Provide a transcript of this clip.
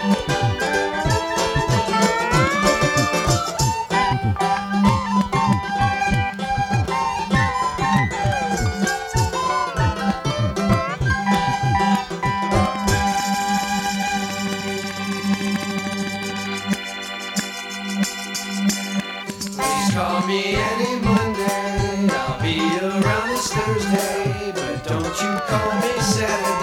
Please call me any Monday, I'll be around this Thursday, but don't you call me Saturday.